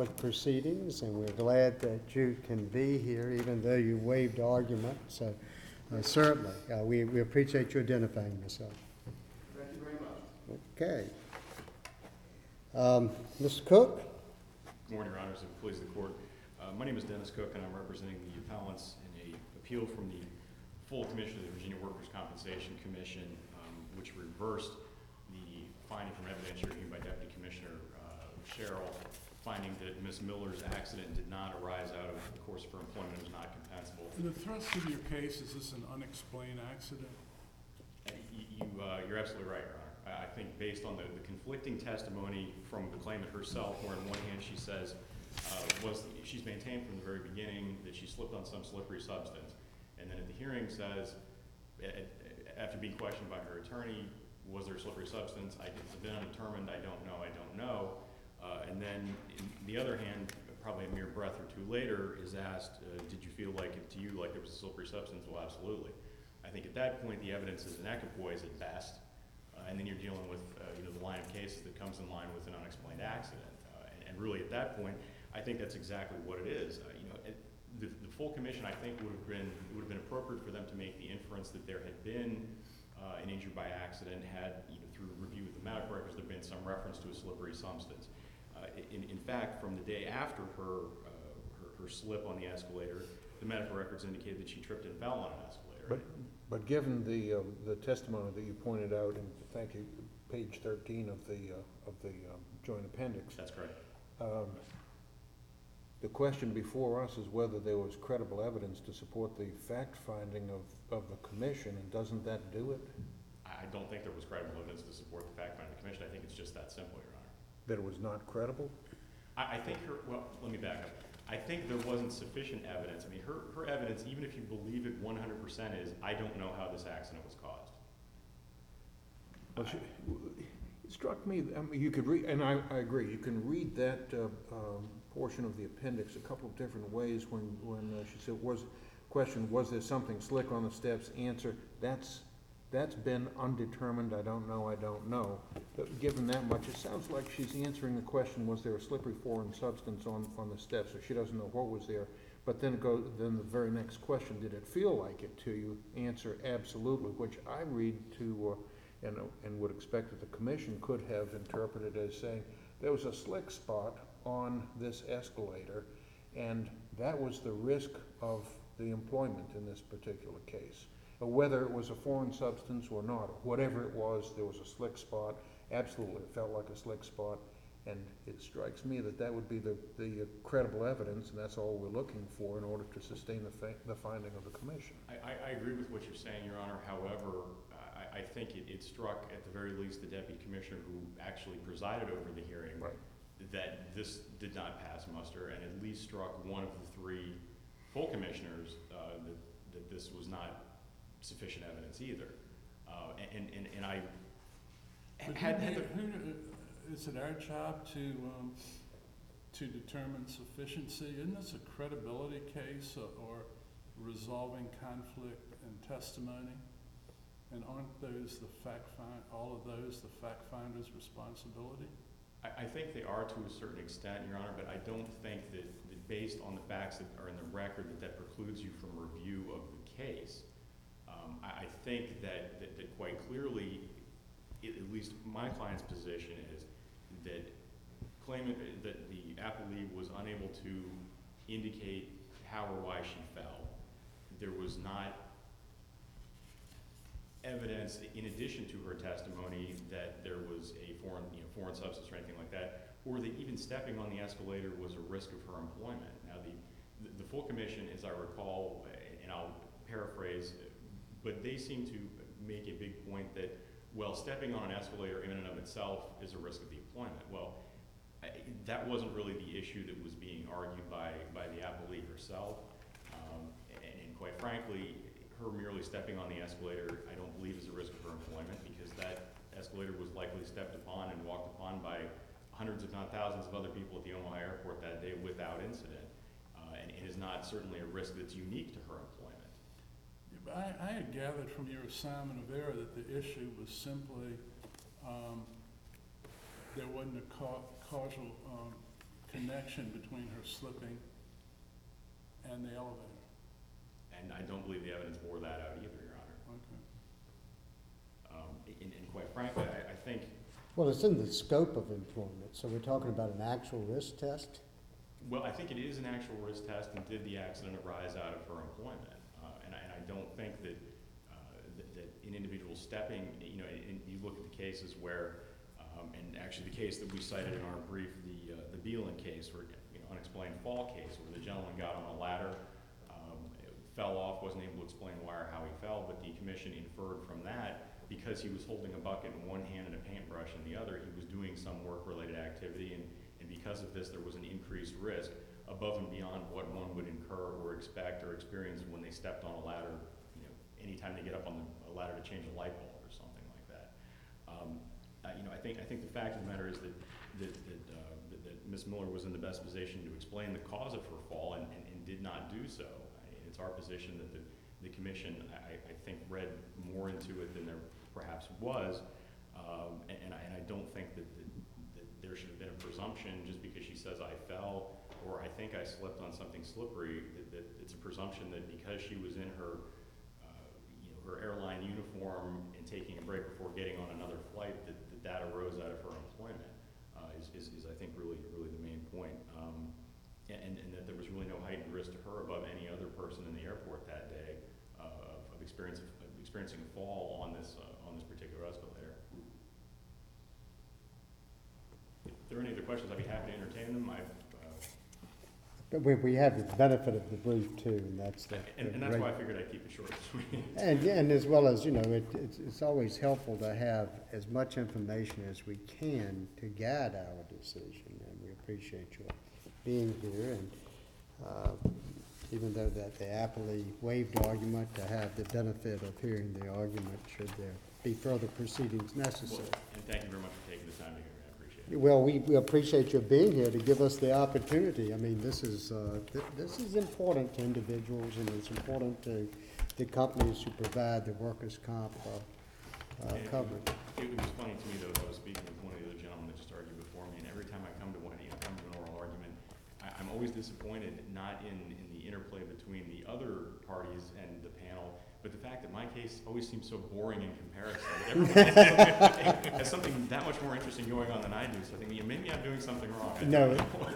public proceedings, and we're glad that you can be here, even though you waived argument. So certainly, we appreciate you identifying yourself. Thank you very much. Okay. Mr. Cook? Good morning, Your Honors, and please the court. My name is Dennis Cook, and I'm representing the appellants in a appeal from the full commission of the Virginia Workers' Compensation Commission, which reversed the finding from evidentiary hearing by Deputy Commissioner Sherrill, finding that Ms. Miller's accident did not arise out of the course of her employment and was not compensable. The thrust of your case, is this an unexplained accident? You're absolutely right, Your Honor. I think based on the conflicting testimony from the claimant herself, where on one hand she says she's maintained from the very beginning that she slipped on some slippery substance, and then at the hearing says, after being questioned by her attorney, was there a slippery substance? It's been undetermined. I don't know. And then, on the other hand, probably a mere breath or two later, is asked, did you feel like it to you like there was a slippery substance? Well, absolutely. I think at that point the evidence is an equipoise at best, and then you're dealing with the line of cases that comes in line with an unexplained accident. And really at that point, I think that's exactly what it is. The full commission, I think, would have been appropriate for them to make the inference that there had been an injury by accident, had through review of the medical records there been some reference to a slippery substance. In fact, from the day after her slip on the escalator, the medical records indicated that she tripped and fell on an escalator. But given the testimony that you pointed out, and thank you, page 13 of the joint appendix. That's correct. The question before us is whether there was credible evidence to support the fact finding of the commission, and doesn't that do it? I don't think there was credible evidence to support the fact finding of the commission. I think it's just that simple, Your Honor. That it was not credible? I think well, let me back up. I think there wasn't sufficient evidence. I mean, her evidence, even if you believe it 100%, is I don't know how this accident was caused. Well, it struck me, you could read, and I agree, you can read that portion of the appendix a couple of different ways when she said, was there something slick on the steps? Answer, that's been undetermined, I don't know. But given that much, it sounds like she's answering the question, was there a slippery foreign substance on the steps? So she doesn't know what was there. But then then the very next question, did it feel like it to you? Answer, absolutely, which I read to, and would expect that the commission could have interpreted as saying, there was a slick spot on this escalator, and that was the risk of the employment in this particular case. Whether it was a foreign substance or not, or whatever it was, there was a slick spot. Absolutely, it felt like a slick spot, and it strikes me that would be the credible evidence, and that's all we're looking for in order to sustain the finding of the commission. I agree with what you're saying, Your Honor. However, I think it struck, at the very least, the deputy commissioner who actually presided over the hearing, right, that this did not pass muster, and at least struck one of the three full commissioners that this was not sufficient evidence either. And I had is it our job to determine sufficiency? Isn't this a credibility case or resolving conflict and testimony? And aren't those all of those the fact finder's responsibility? I think they are to a certain extent, Your Honor, but I don't think that based on the facts that are in the record that precludes you from review of the case. I think that quite clearly, at least my client's position is that claiming that the appellee was unable to indicate how or why she fell. There was not evidence, in addition to her testimony, that there was a foreign substance or anything like that, or that even stepping on the escalator was a risk of her employment. Now, the full commission, as I recall, and I'll paraphrase, but they seem to make a big point that, well, stepping on an escalator in and of itself is a risk of the employment. Well, that wasn't really the issue that was being argued by the appellee herself, and quite frankly, her merely stepping on the escalator, I don't believe is a risk of her employment, because that escalator was likely stepped upon and walked upon by hundreds, if not thousands, of other people at the Omaha airport that day without incident, and is not certainly a risk that's unique to her employment. Yeah, but I had gathered from your assignment of error that the issue was simply there wasn't a causal connection between her slipping and the elevator. And I don't believe the evidence bore that out either, Your Honor. Okay. And quite frankly, I think, Well, it's in the scope of employment, so we're talking about an actual risk test? well, I think it is an actual risk test, and did the accident arise out of her employment? And I don't think that, that an individual stepping, you know, and you look at the cases where, and actually the case that we cited in our brief, the Beelan case, where, you know, unexplained fall case, where the gentleman got on a ladder, fell off, wasn't able to explain why or how he fell, but the commission inferred from that, because he was holding a bucket in one hand and a paintbrush in the other, he was doing some work-related activity, and because of this, there was an increased risk above and beyond what one would incur or expect or experience when they stepped on a ladder, you know, anytime they get up on a ladder to change a light bulb or something like that. You know, I think the fact of the matter is that Ms. Miller was in the best position to explain the cause of her fall and did not do so. It's our position that the commission, I think, read more into it than there perhaps was, and I don't think that there should have been a presumption just because she says I fell or I think I slipped on something slippery, that it's a presumption that because she was in her, you know, her airline uniform and taking a break before getting on another flight, that arose out of her employment, is I think really the main point. And that there was really no heightened risk to her above any other person in the airport that day of experiencing a fall on this particular escalator. If there are any other questions, I'd be happy to entertain them. But we have the benefit of the brief too, and that's the. And that's why I figured I'd keep it short and sweet. And as well as, you know, it's always helpful to have as much information as we can to guide our decision, and we appreciate your being here, and even though that the appellee waived argument, to have the benefit of hearing the argument should there be further proceedings necessary. And thank you very much for taking the time to hear me. I appreciate it. Well, we appreciate your being here to give us the opportunity. I mean, this is important to individuals, and it's important to the companies who provide the workers' comp coverage. It was funny to me, though, as I was speaking with one of the other gentlemen that just argued before me, and every time I come to an oral argument, I'm always disappointed, not in the interplay between the other parties and the panel, but the fact that my case always seems so boring in comparison. That everyone has something that much more interesting going on than I do. So I think, maybe I'm doing something wrong. No,